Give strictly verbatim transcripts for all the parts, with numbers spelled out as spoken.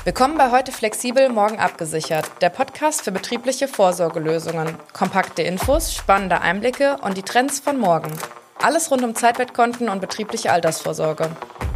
Willkommen bei Heute Flexibel, morgen abgesichert, der Podcast für betriebliche Vorsorgelösungen. Kompakte Infos, spannende Einblicke und die Trends von morgen. Alles rund um Zeitwertkonten und betriebliche Altersvorsorge.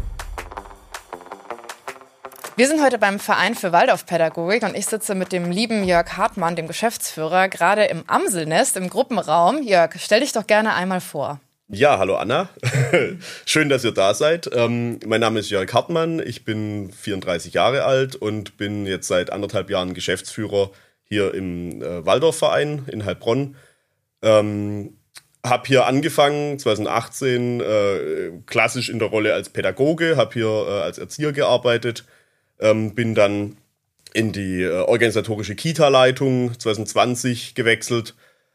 Wir sind heute beim Verein für Waldorfpädagogik und ich sitze mit dem lieben Jörg Hartmann, dem Geschäftsführer, gerade im Amselnest, im Gruppenraum. Jörg, stell dich doch gerne einmal vor. Ja, hallo Anna. Schön, dass ihr da seid. Ähm, mein Name ist Jörg Hartmann, ich bin vierunddreißig Jahre alt und bin jetzt seit anderthalb Jahren Geschäftsführer hier im äh, Waldorfverein in Heilbronn. Ähm, hab hier angefangen zwanzig achtzehn äh, klassisch in der Rolle als Pädagoge, habe hier äh, als Erzieher gearbeitet, ähm, bin dann in die äh, organisatorische Kita-Leitung zwanzig zwanzig gewechselt.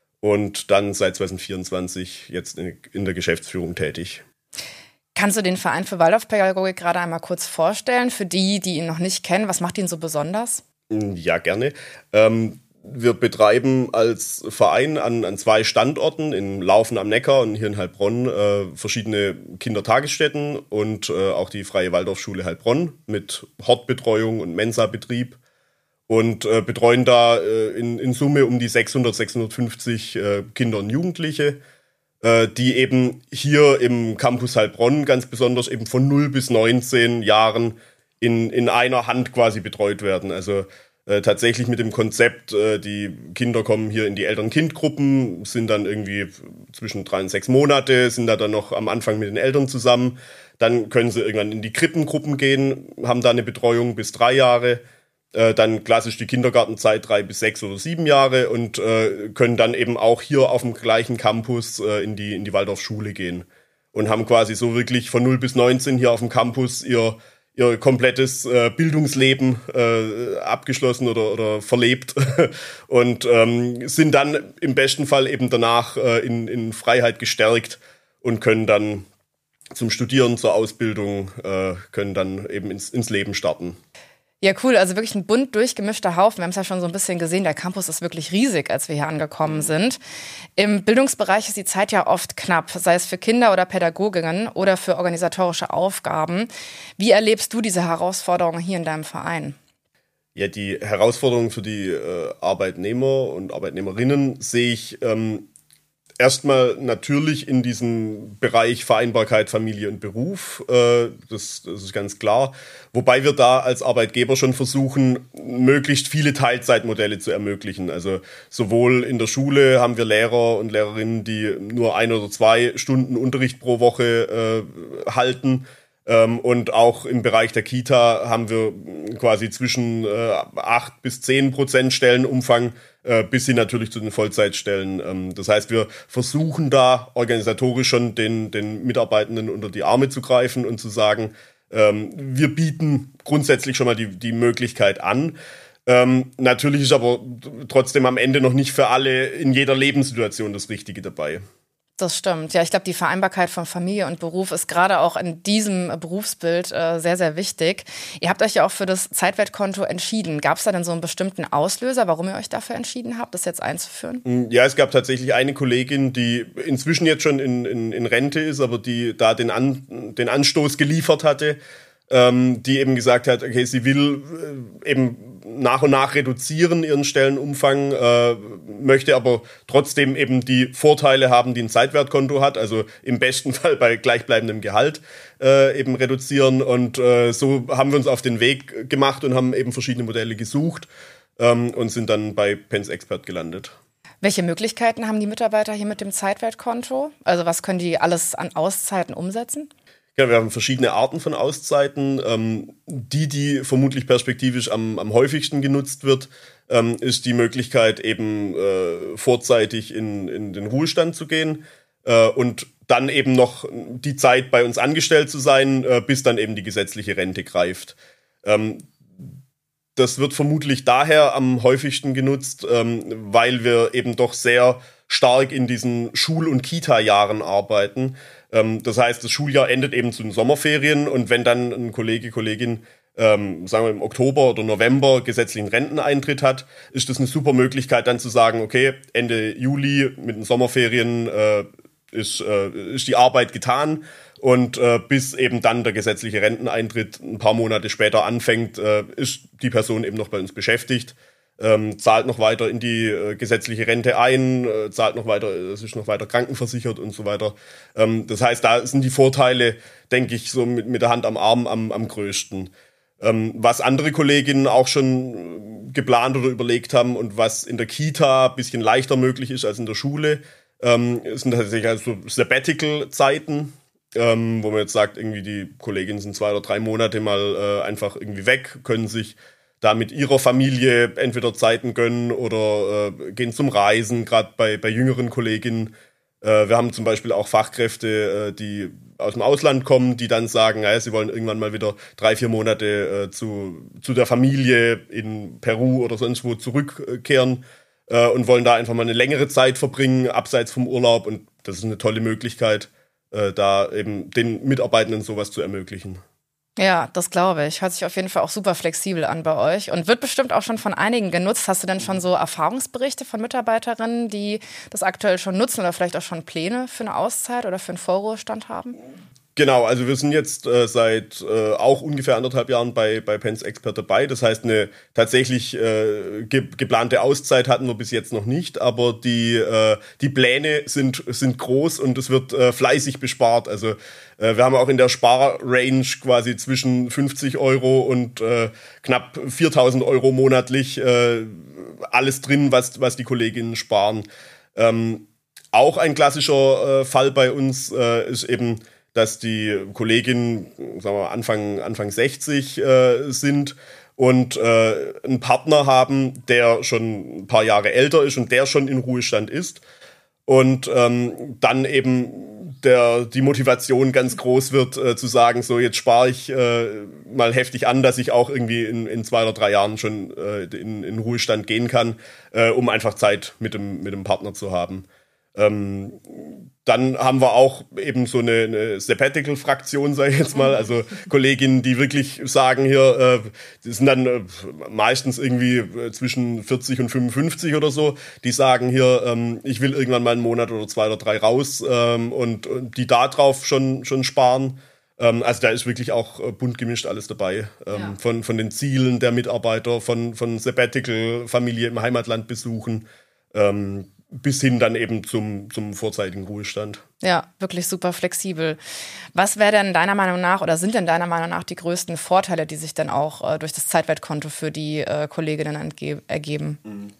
Und dann seit zwanzig vierundzwanzig jetzt in, in der Geschäftsführung tätig. Kannst du den Verein für Waldorfpädagogik gerade einmal kurz vorstellen? Für die, die ihn noch nicht kennen, was macht ihn so besonders? Ja, gerne. Ähm, wir betreiben als Verein an, an zwei Standorten, in Laufen am Neckar und hier in Heilbronn, äh, verschiedene Kindertagesstätten und äh, auch die Freie Waldorfschule Heilbronn mit Hortbetreuung und Mensa-Betrieb. Und äh, betreuen da äh, in, in Summe um die sechshundert, sechshundertfünfzig äh, Kinder und Jugendliche, äh, die eben hier im Campus Heilbronn ganz besonders eben von null bis neunzehn Jahren in, in einer Hand quasi betreut werden. Also äh, tatsächlich mit dem Konzept, äh, die Kinder kommen hier in die Eltern-Kind-Gruppen, sind dann irgendwie zwischen drei und sechs Monate, sind da dann noch am Anfang mit den Eltern zusammen. Dann können sie irgendwann in die Krippengruppen gehen, haben da eine Betreuung bis drei Jahre. Dann klassisch die Kindergartenzeit drei bis sechs oder sieben Jahre und äh, können dann eben auch hier auf dem gleichen Campus äh, in die in die Waldorfschule gehen und haben quasi so wirklich von null bis neunzehn hier auf dem Campus ihr ihr komplettes äh, Bildungsleben äh, abgeschlossen oder oder verlebt und ähm, sind dann im besten Fall eben danach äh, in in Freiheit gestärkt und können dann zum Studieren, zur Ausbildung, äh, können dann eben ins ins Leben starten. Ja, cool. Also wirklich ein bunt durchgemischter Haufen. Wir haben es ja schon so ein bisschen gesehen, der Campus ist wirklich riesig, als wir hier angekommen sind. Im Bildungsbereich ist die Zeit ja oft knapp, sei es für Kinder oder Pädagoginnen oder für organisatorische Aufgaben. Wie erlebst du diese Herausforderungen hier in deinem Verein? Ja, die Herausforderungen für die äh, Arbeitnehmer und Arbeitnehmerinnen sehe ich ähm, erstmal natürlich in diesem Bereich Vereinbarkeit Familie und Beruf, äh, das, das ist ganz klar. Wobei wir da als Arbeitgeber schon versuchen, möglichst viele Teilzeitmodelle zu ermöglichen. Also sowohl in der Schule haben wir Lehrer und Lehrerinnen, die nur ein oder zwei Stunden Unterricht pro Woche äh, halten. Ähm, und auch im Bereich der Kita haben wir quasi zwischen äh, acht bis zehn Prozent Stellenumfang äh, bis hin natürlich zu den Vollzeitstellen. Ähm, das heißt, wir versuchen da organisatorisch schon den, den Mitarbeitenden unter die Arme zu greifen und zu sagen, ähm, wir bieten grundsätzlich schon mal die, die Möglichkeit an. Ähm, natürlich ist aber trotzdem am Ende noch nicht für alle in jeder Lebenssituation das Richtige dabei. Das stimmt. Ja, ich glaube, die Vereinbarkeit von Familie und Beruf ist gerade auch in diesem Berufsbild äh, sehr, sehr wichtig. Ihr habt euch ja auch für das Zeitwertkonto entschieden. Gab es da denn so einen bestimmten Auslöser, warum ihr euch dafür entschieden habt, das jetzt einzuführen? Ja, es gab tatsächlich eine Kollegin, die inzwischen jetzt schon in, in, in Rente ist, aber die da den, An, den Anstoß geliefert hatte, ähm, die eben gesagt hat, okay, sie will äh, eben nach und nach reduzieren ihren Stellenumfang, äh, möchte aber trotzdem eben die Vorteile haben, die ein Zeitwertkonto hat, also im besten Fall bei gleichbleibendem Gehalt äh, eben reduzieren. Und äh, so haben wir uns auf den Weg gemacht und haben eben verschiedene Modelle gesucht ähm, und sind dann bei PenSexpert gelandet. Welche Möglichkeiten haben die Mitarbeiter hier mit dem Zeitwertkonto? Also was können die alles an Auszeiten umsetzen? Ja, wir haben verschiedene Arten von Auszeiten. Ähm, die, die vermutlich perspektivisch am, am häufigsten genutzt wird, ähm, ist die Möglichkeit, eben äh, vorzeitig in, in den Ruhestand zu gehen äh, und dann eben noch die Zeit bei uns angestellt zu sein, äh, bis dann eben die gesetzliche Rente greift. Ähm, das wird vermutlich daher am häufigsten genutzt, ähm, weil wir eben doch sehr stark in diesen Schul- und Kita-Jahren arbeiten. Das heißt, das Schuljahr endet eben zu den Sommerferien und wenn dann ein Kollege, Kollegin, ähm, sagen wir im Oktober oder November gesetzlichen Renteneintritt hat, ist das eine super Möglichkeit dann zu sagen, okay, Ende Juli mit den Sommerferien äh, ist, äh, ist die Arbeit getan. Und äh, bis eben dann der gesetzliche Renteneintritt ein paar Monate später anfängt, äh, ist die Person eben noch bei uns beschäftigt, ähm, zahlt noch weiter in die äh, gesetzliche Rente ein, äh, zahlt noch weiter, es ist noch weiter krankenversichert und so weiter. Ähm, das heißt, da sind die Vorteile, denke ich, so mit, mit der Hand am Arm am, am größten. Ähm, was andere Kolleginnen auch schon geplant oder überlegt haben und was in der Kita ein bisschen leichter möglich ist als in der Schule, ähm, sind tatsächlich also Sabbatical-Zeiten. Ähm, wo man jetzt sagt, irgendwie die Kolleginnen sind zwei oder drei Monate mal äh, einfach irgendwie weg, können sich da mit ihrer Familie entweder Zeiten gönnen oder äh, gehen zum Reisen, gerade bei, bei jüngeren Kolleginnen. Äh, wir haben zum Beispiel auch Fachkräfte, äh, die aus dem Ausland kommen, die dann sagen, naja, sie wollen irgendwann mal wieder drei, vier Monate äh, zu, zu der Familie in Peru oder sonst wo zurückkehren äh, und wollen da einfach mal eine längere Zeit verbringen, abseits vom Urlaub. Und das ist eine tolle Möglichkeit, da eben den Mitarbeitenden sowas zu ermöglichen. Ja, das glaube ich. Hört sich auf jeden Fall auch super flexibel an bei euch und wird bestimmt auch schon von einigen genutzt. Hast du denn schon so Erfahrungsberichte von Mitarbeiterinnen, die das aktuell schon nutzen oder vielleicht auch schon Pläne für eine Auszeit oder für einen Vorruhestand haben? Genau, also wir sind jetzt äh, seit äh, auch ungefähr anderthalb Jahren bei, bei Penns Expert dabei. Das heißt, eine tatsächlich äh, ge- geplante Auszeit hatten wir bis jetzt noch nicht, aber die, äh, die Pläne sind, sind groß und es wird äh, fleißig bespart. Also äh, wir haben auch in der Sparrange quasi zwischen fünfzig Euro und äh, knapp viertausend Euro monatlich äh, alles drin, was, was die Kolleginnen sparen. Ähm, auch ein klassischer äh, Fall bei uns äh, ist eben, dass die Kolleginnen, sagen wir, Anfang, Anfang sechzig äh, sind und äh, einen Partner haben, der schon ein paar Jahre älter ist und der schon in Ruhestand ist. Und ähm, dann eben der, die Motivation ganz groß wird, äh, zu sagen, so jetzt spare ich äh, mal heftig an, dass ich auch irgendwie in, in zwei oder drei Jahren schon äh, in, in Ruhestand gehen kann, äh, um einfach Zeit mit dem, mit dem Partner zu haben. Ähm, dann haben wir auch eben so eine, eine Sabbatical-Fraktion, sage ich jetzt mal, also Kolleginnen, die wirklich sagen hier, äh, die sind dann äh, meistens irgendwie äh, zwischen vierzig und fünfundfünfzig oder so, die sagen hier, ähm, ich will irgendwann mal einen Monat oder zwei oder drei raus ähm, und, und die da drauf schon, schon sparen. Ähm, also da ist wirklich auch äh, bunt gemischt alles dabei, ähm, ja. von, von den Zielen der Mitarbeiter, von, von Sabbatical, Familie im Heimatland besuchen, ähm, bis hin dann eben zum, zum vorzeitigen Ruhestand. Ja, wirklich super flexibel. Was wäre denn deiner Meinung nach oder sind denn deiner Meinung nach die größten Vorteile, die sich dann auch äh, durch das Zeitwertkonto für die äh, Kolleginnen entge- ergeben?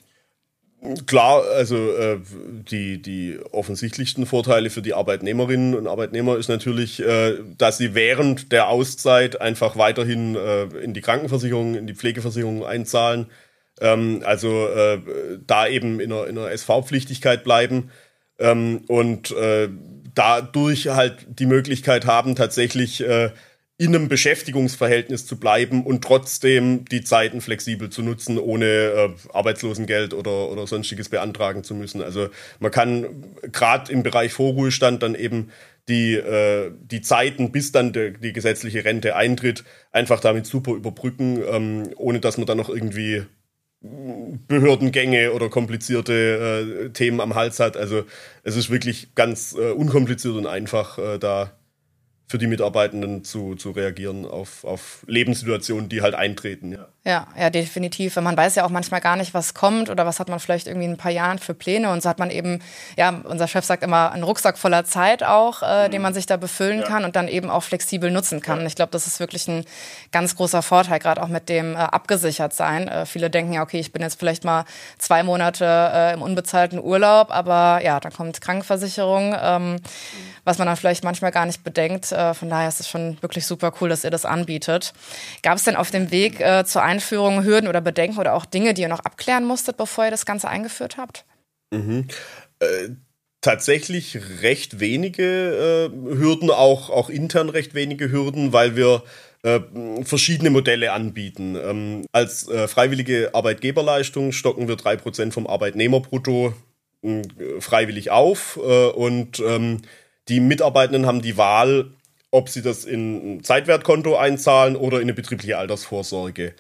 Klar, also äh, die, die offensichtlichsten Vorteile für die Arbeitnehmerinnen und Arbeitnehmer ist natürlich, äh, dass sie während der Auszeit einfach weiterhin äh, in die Krankenversicherung, in die Pflegeversicherung einzahlen. Also äh, da eben in einer, in einer S V-Pflichtigkeit bleiben ähm, und äh, dadurch halt die Möglichkeit haben, tatsächlich äh, in einem Beschäftigungsverhältnis zu bleiben und trotzdem die Zeiten flexibel zu nutzen, ohne äh, Arbeitslosengeld oder, oder sonstiges beantragen zu müssen. Also man kann gerade im Bereich Vorruhestand dann eben die, äh, die Zeiten, bis dann de, die gesetzliche Rente eintritt, einfach damit super überbrücken, ähm, ohne dass man dann noch irgendwie Behördengänge oder komplizierte äh, Themen am Hals hat. Also es ist wirklich ganz äh, unkompliziert und einfach, äh, da für die Mitarbeitenden zu, zu reagieren auf, auf Lebenssituationen, die halt eintreten. Ja. Ja, ja, definitiv. Man weiß ja auch manchmal gar nicht, was kommt oder was hat man vielleicht irgendwie in ein paar Jahren für Pläne und so hat man eben, ja, unser Chef sagt immer, einen Rucksack voller Zeit auch, äh, mhm. den man sich da befüllen ja. kann und dann eben auch flexibel nutzen kann. Ja. Ich glaube, das ist wirklich ein ganz großer Vorteil, gerade auch mit dem äh, abgesichert sein. Äh, viele denken ja, okay, ich bin jetzt vielleicht mal zwei Monate äh, im unbezahlten Urlaub, aber ja, dann kommt Krankenversicherung, ähm, mhm. was man dann vielleicht manchmal gar nicht bedenkt. Äh, von daher ist es schon wirklich super cool, dass ihr das anbietet. Gab es denn auf dem Weg äh, zur Einführung Hürden oder Bedenken oder auch Dinge, die ihr noch abklären musstet, bevor ihr das Ganze eingeführt habt? Mhm. Äh, tatsächlich recht wenige äh, Hürden, auch, auch intern recht wenige Hürden, weil wir äh, verschiedene Modelle anbieten. Ähm, als äh, freiwillige Arbeitgeberleistung stocken wir drei Prozent vom Arbeitnehmerbrutto äh, freiwillig auf äh, und ähm, die Mitarbeitenden haben die Wahl, ob sie das in ein Zeitwertkonto einzahlen oder in eine betriebliche Altersvorsorge.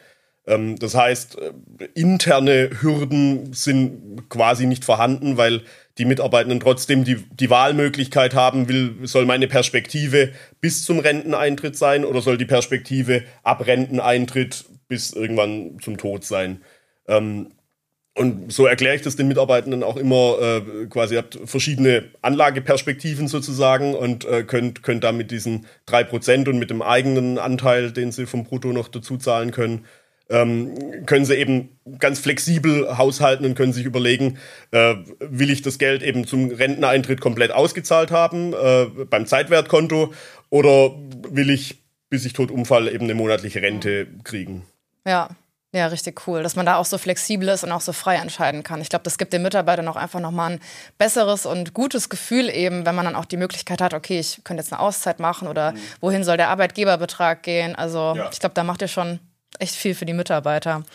Ähm, das heißt, äh, interne Hürden sind quasi nicht vorhanden, weil die Mitarbeitenden trotzdem die, die Wahlmöglichkeit haben, will, soll meine Perspektive bis zum Renteneintritt sein oder soll die Perspektive ab Renteneintritt bis irgendwann zum Tod sein. Ähm, und so erkläre ich das den Mitarbeitenden auch immer, äh, quasi, ihr habt verschiedene Anlageperspektiven sozusagen und äh, könnt, könnt da mit diesen drei Prozent und mit dem eigenen Anteil, den sie vom Brutto noch dazu zahlen können, Ähm, können sie eben ganz flexibel haushalten und können sich überlegen, äh, will ich das Geld eben zum Renteneintritt komplett ausgezahlt haben, äh, beim Zeitwertkonto, oder will ich, bis ich tot umfalle, eben eine monatliche Rente kriegen. Ja, ja, richtig cool, dass man da auch so flexibel ist und auch so frei entscheiden kann. Ich glaube, das gibt den Mitarbeitern auch einfach nochmal ein besseres und gutes Gefühl eben, wenn man dann auch die Möglichkeit hat, okay, ich könnte jetzt eine Auszeit machen oder mhm. wohin soll der Arbeitgeberbetrag gehen. Also ja. Ich glaube, da macht ihr schon echt viel für die Mitarbeiter.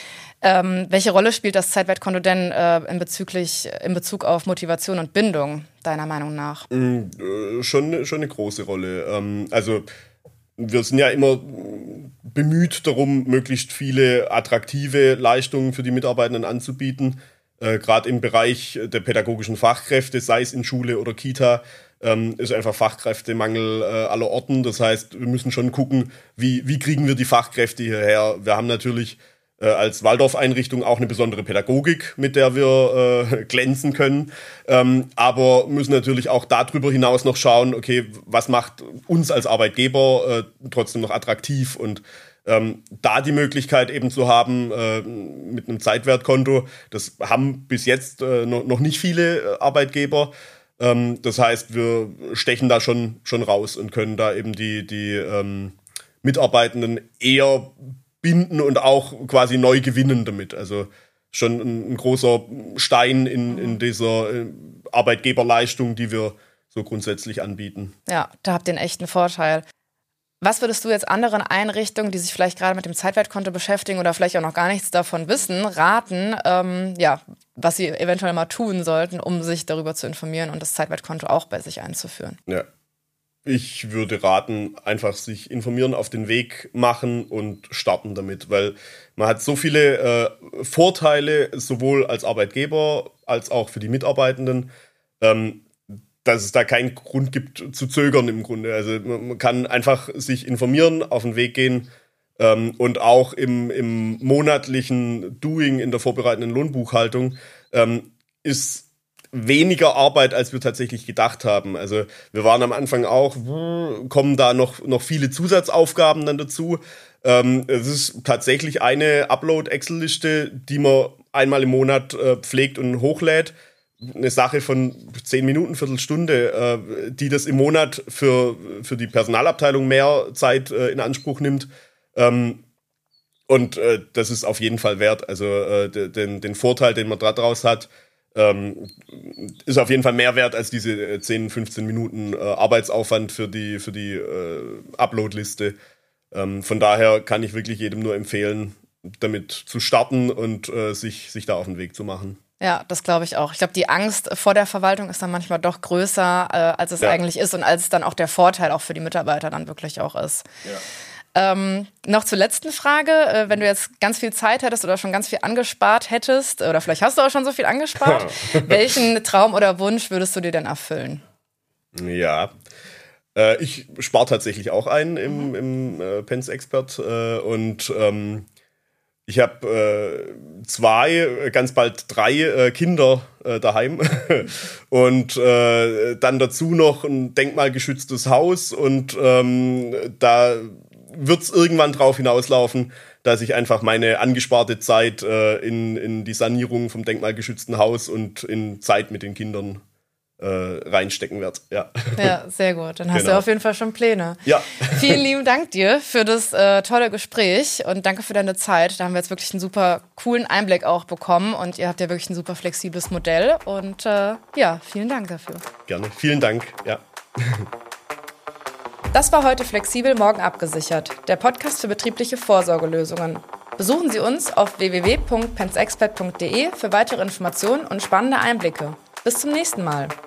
Ähm, welche Rolle spielt das Zeitwertkonto denn äh, in, bezüglich, in Bezug auf Motivation und Bindung, deiner Meinung nach? Mm, äh, schon, schon eine große Rolle. Ähm, also wir sind ja immer bemüht darum, möglichst viele attraktive Leistungen für die Mitarbeitenden anzubieten. Äh, Gerade im Bereich der pädagogischen Fachkräfte, sei es in Schule oder Kita, Ähm, ist einfach Fachkräftemangel äh, aller Orten. Das heißt, wir müssen schon gucken, wie, wie kriegen wir die Fachkräfte hierher. Wir haben natürlich äh, als Waldorf-Einrichtung auch eine besondere Pädagogik, mit der wir äh, glänzen können. Ähm, aber müssen natürlich auch darüber hinaus noch schauen, okay, was macht uns als Arbeitgeber äh, trotzdem noch attraktiv, und Ähm, da die Möglichkeit eben zu haben äh, mit einem Zeitwertkonto, das haben bis jetzt äh, noch, noch nicht viele äh, Arbeitgeber. Ähm, das heißt, wir stechen da schon, schon raus und können da eben die, die ähm, Mitarbeitenden eher binden und auch quasi neu gewinnen damit. Also schon ein, ein großer Stein in, in dieser äh, Arbeitgeberleistung, die wir so grundsätzlich anbieten. Ja, da habt ihr einen echten Vorteil. Was würdest du jetzt anderen Einrichtungen, die sich vielleicht gerade mit dem Zeitwertkonto beschäftigen oder vielleicht auch noch gar nichts davon wissen, raten, ähm, ja, was sie eventuell mal tun sollten, um sich darüber zu informieren und das Zeitwertkonto auch bei sich einzuführen? Ja, ich würde raten, einfach sich informieren, auf den Weg machen und starten damit, weil man hat so viele äh, Vorteile, sowohl als Arbeitgeber als auch für die Mitarbeitenden, ähm, dass es da keinen Grund gibt zu zögern im Grunde. Also man kann einfach sich informieren, auf den Weg gehen ähm, und auch im, im monatlichen Doing in der vorbereitenden Lohnbuchhaltung ähm, ist weniger Arbeit, als wir tatsächlich gedacht haben. Also wir waren am Anfang auch, kommen da noch, noch viele Zusatzaufgaben dann dazu. Ähm, es ist tatsächlich eine Upload-Excel-Liste, die man einmal im Monat äh, pflegt und hochlädt. Eine Sache von zehn Minuten, Viertelstunde, äh, die das im Monat für, für die Personalabteilung mehr Zeit äh, in Anspruch nimmt. Ähm, und äh, das ist auf jeden Fall wert. Also äh, den, den Vorteil, den man daraus hat, ähm, ist auf jeden Fall mehr wert als diese zehn, fünfzehn Minuten äh, Arbeitsaufwand für die, für die äh, Upload-Liste. Ähm, von daher kann ich wirklich jedem nur empfehlen, damit zu starten und äh, sich, sich da auf den Weg zu machen. Ja, das glaube ich auch. Ich glaube, die Angst vor der Verwaltung ist dann manchmal doch größer, äh, als es ja. eigentlich ist und als es dann auch der Vorteil auch für die Mitarbeiter dann wirklich auch ist. Ja. Ähm, noch zur letzten Frage. Äh, wenn du jetzt ganz viel Zeit hättest oder schon ganz viel angespart hättest, oder vielleicht hast du auch schon so viel angespart, welchen Traum oder Wunsch würdest du dir denn erfüllen? Ja, äh, ich spare tatsächlich auch ein im, im äh, PensExpert äh, und ähm, ich habe äh, zwei, ganz bald drei äh, Kinder äh, daheim und äh, dann dazu noch ein denkmalgeschütztes Haus, und ähm, da wird es irgendwann drauf hinauslaufen, dass ich einfach meine angesparte Zeit äh, in, in die Sanierung vom denkmalgeschützten Haus und in Zeit mit den Kindern Äh, reinstecken wird. Ja. Ja, sehr gut. Dann hast genau. du auf jeden Fall schon Pläne. Ja. Vielen lieben Dank dir für das äh, tolle Gespräch und danke für deine Zeit. Da haben wir jetzt wirklich einen super coolen Einblick auch bekommen und ihr habt ja wirklich ein super flexibles Modell und äh, ja, vielen Dank dafür. Gerne. Vielen Dank. Ja. Das war heute Flexibel, morgen abgesichert, der Podcast für betriebliche Vorsorgelösungen. Besuchen Sie uns auf w w w punkt pensexpert punkt d e für weitere Informationen und spannende Einblicke. Bis zum nächsten Mal.